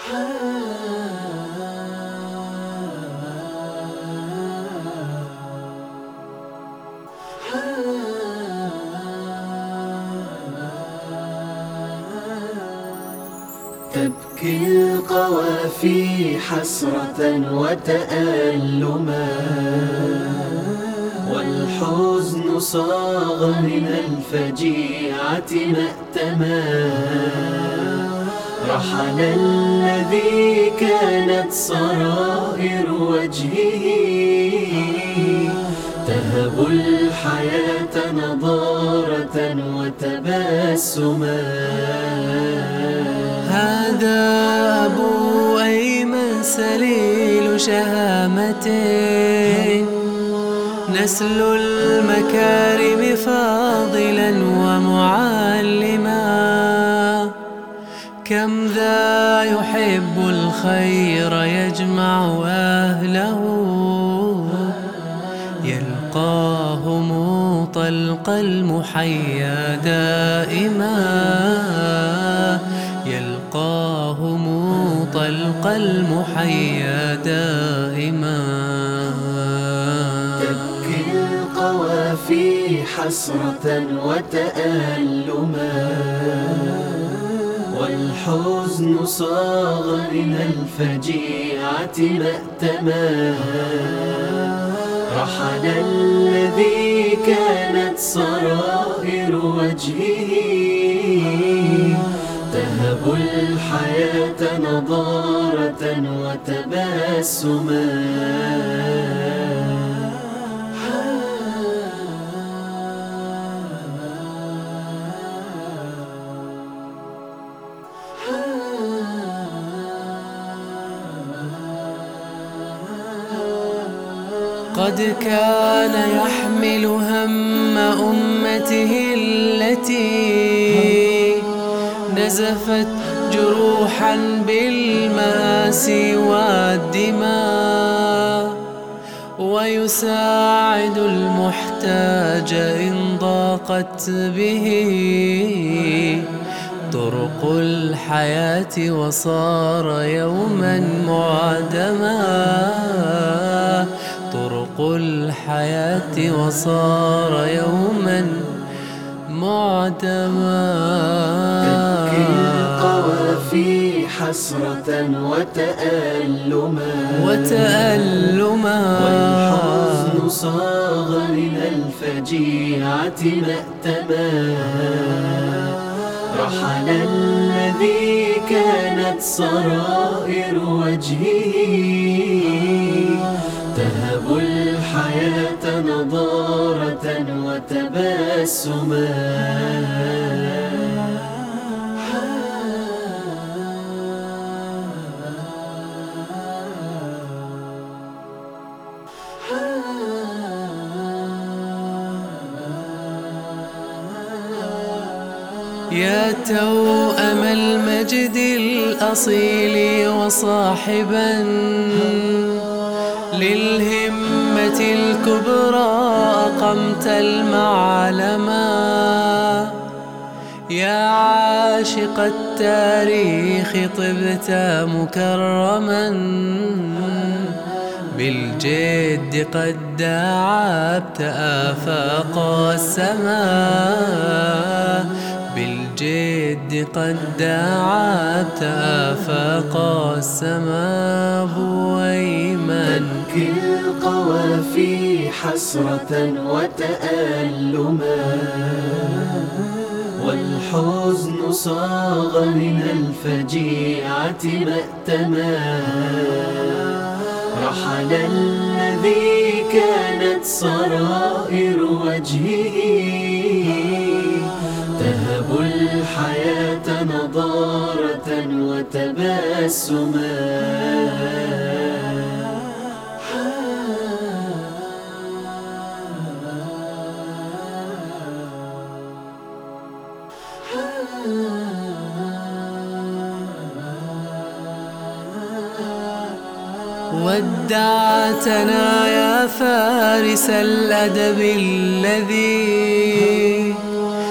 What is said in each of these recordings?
تبكي القوافي حسرة وتألما، والحزن صاغ من الفجيعة مأتما. رحل الذي كانت صرائر وجهه تهب الحياة نضارة وتبسما. هذا أبو أيمن سليل شهامته، نسل المكارم فاضلا ومعلما. كم ذا يحب الخير يجمع أهله، يلقاهم طلق المحيا دائما، يلقاهم طلق المحيا دائما. تبكي القوافي حسرة وتألما، والحزن صاغ من الفجيعة مأتما. رحل الذي كانت صرائر وجهه تهب الحياة نضارة وتبسما. قد كان يحمل هم أمته التي نزفت جروحا بالمآسي والدماء، ويساعد المحتاج إن ضاقت به طرق الحياة وصار يوما معدما. طرق الحياة وصار يوما معدما. تبكي القوافي حسرة وتألما، والحزن صاغ من الفجيعة مأتما. رحل الذي كانت صرائر وجهه تهب الحياة نضارة وتبسما. يا توأم المجد الأصيل وصاحبا للهمة الكبرى أقمت المعلما. يا عاشق التاريخ طبت مكرما، بالجد قد داعبت آفاق السماء. بالجد قد داعبت آفاق السماء. أبو أيمن تبكي القوافي حسرة وتألما، والحزن صاغ من الفجيعة مأتما. رحل الذي كانت صرائر وجهه تهب الحياة نضارة وتبسما. ودعتنا يا فارس الأدب الذي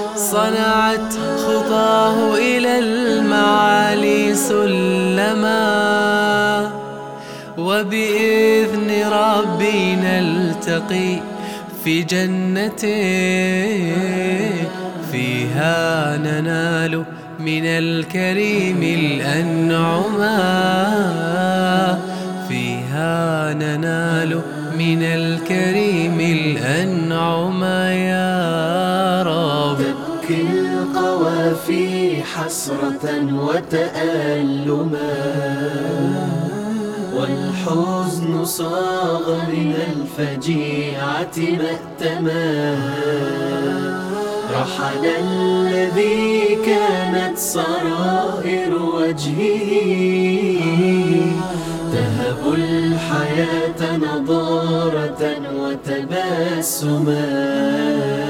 صنعت خطاه إلى المعالي سلما. وبإذن ربي نلتقي في جنته فيها ننال من الكريم الأنعما، فيها ننال من الكريم الأنعما يا رب. تبكي القوافي حسرة وتألما، والحزن صاغ من الفجيعة مأتما. رحل الذي كانت سرائر وجهه، تهب الحياة نضارة وتبسما.